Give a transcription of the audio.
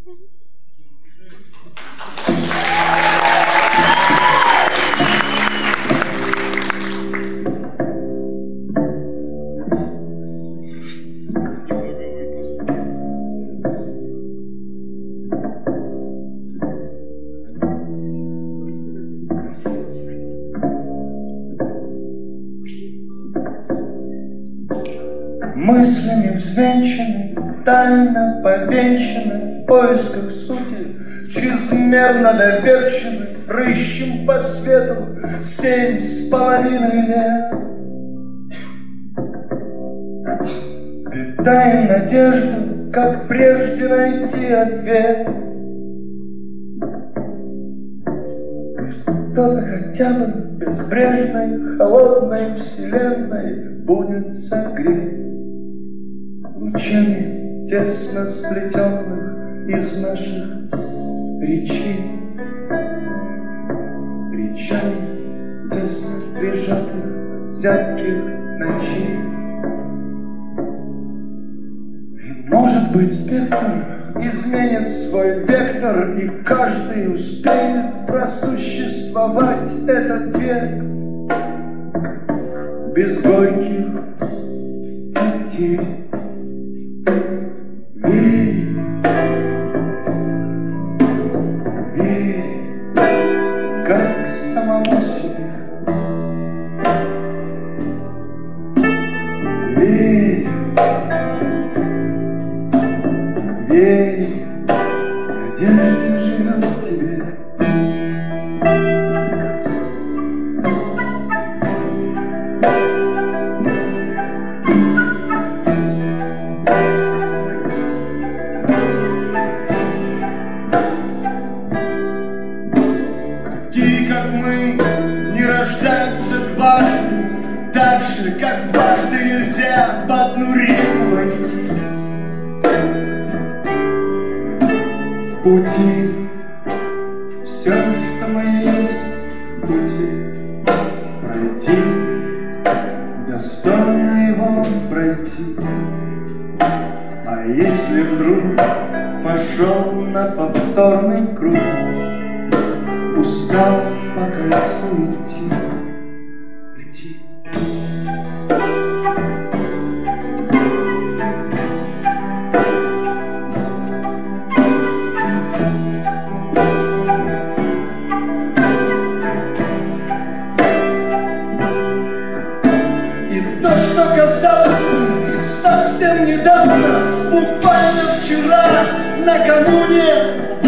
Мыслями взвенчаны, тайно повенчаны, в поисках сути, чрезмерно доверчивы, рыщем по свету 7,5 лет. Питаем надежду, как прежде найти ответ. Пусть кто-то хотя бы безбрежной, холодной вселенной будет согрет лучами тесно сплетенных из наших речей, речами тесно прижатых от зябких ночей. И, может быть, спектр изменит свой вектор, и каждый успеет просуществовать этот век без горьких потерь. Верь, верь, как самому себе. Верь, верь, надежда живет в тебе. Так же, как дважды нельзя в одну реку войти. В пути все, что мы есть в пути, пройти, достойно его пройти. А если вдруг пошел на повторный круг, устал по колесу идти, лети. Казалось бы, совсем недавно, буквально вчера, накануне